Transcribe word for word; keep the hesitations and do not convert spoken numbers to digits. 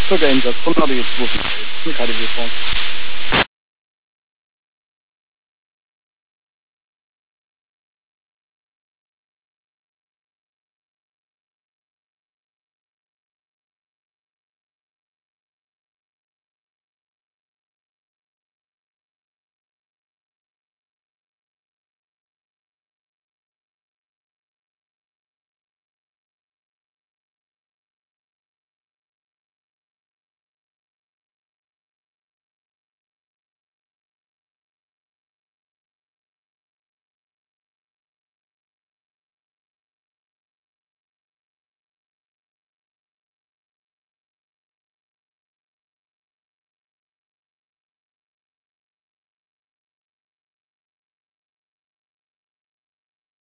It's okay, Angel. Come out of your book. Look at it before.